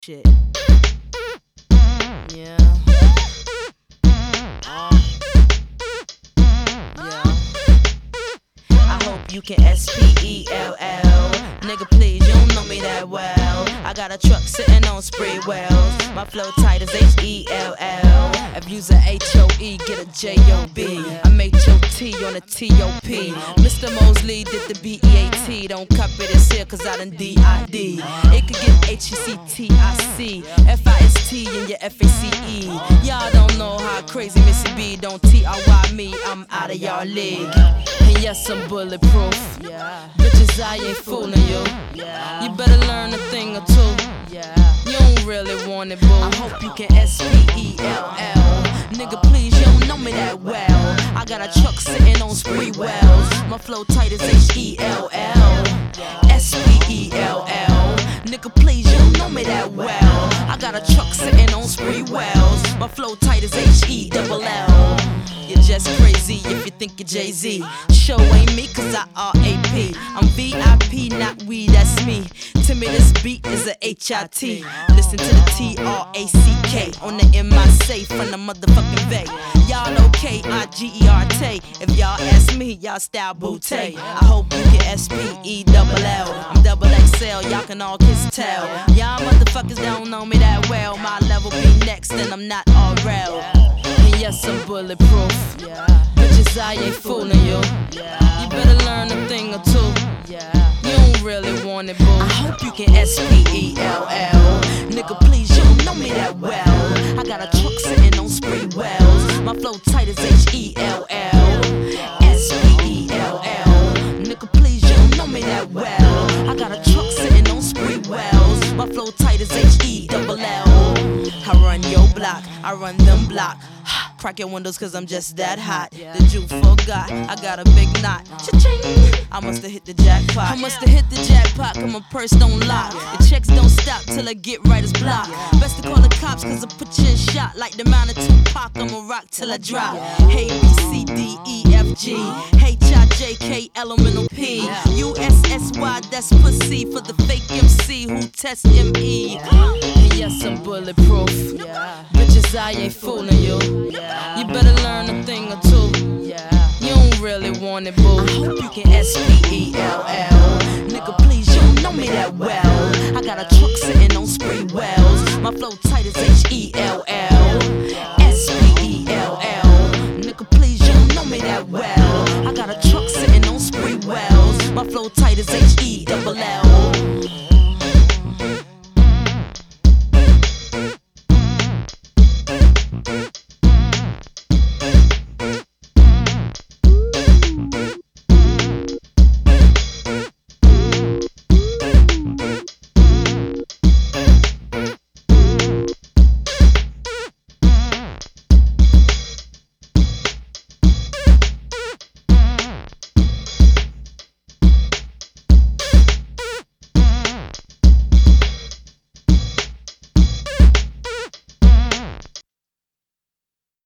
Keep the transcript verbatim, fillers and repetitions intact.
shit. Yeah. Uh, yeah. I hope you can S P E L L. Nigga, please, you don't know me that well. I got a truck sitting on spree wells. My flow tight as H E L L. If you's a H O E, get a J O B. I'm H O T on a T O P. Mister Mosley did the B E A T. Don't copy this here, cause I done D I D. It could get H E C T I C, F I S T and your F A C E. Y'all don't know how crazy Missy B. Don't T R Y me, I'm out of y'all league. And yes, I'm bulletproof. Bitches, I ain't fooling you. You better learn a thing or two. You don't really want it, boo. I hope you can S P E L L. Nigga, please, you don't know me that well. I got a truck sitting on spree wells. My flow tight as H E L L. S P E L L. Nigga, please, you don't know me that well. I got a truck sitting on spree wells. My flow tight as H E L L. You're just crazy if you think you're Jay-Z. Show ain't me, cause I R A P. I'm V I P, not we, that's me. To me, this beat is a H I T. Listen to the T R A C K on the M I safe from the motherfucking Bay. Y'all okay, I G E R T. If y'all ask me, y'all style bootay. I hope you can S P E L L. I'm double X L, y'all can all kiss tell. Y'all motherfuckers don't know me that well. My level be next, and I'm not all real. And yes, I'm bulletproof. Bitches, I ain't fooling you. You better learn a thing or two. You don't really want it, boo. I hope you can S P E L L. Nigga, please, you don't know me that well. I got a truck sitting on spree wells. My flow tight as H E L L. S P E L L. Nigga, please, you don't know me that well. I got a truck sitting on spree wells. My flow tight as H E L L. I run your block, I run them block. Crack your windows cause I'm just that hot. The Jew forgot, I got a big knot. Cha-ching! I musta hit the jackpot. I musta hit the jackpot cause my purse don't lock. The checks don't stop till I get right as block. Best to call the cops cause I put you in shot. Like the man of Tupac, I'ma rock till I drop. Hey, B, C, D, E, F, G H, I, J, K, L, M, N, O, P U, S, S, Y, that's pussy for the fake M C who test M E. And yes, I'm bulletproof. Bitches, I ain't fooling you. You better learn a thing or two. You don't really want it, boo. I hope you can S P E L L. Nigga, please, you don't know me that well. I got a truck sitting on spree wells. My flow tight as H E L L.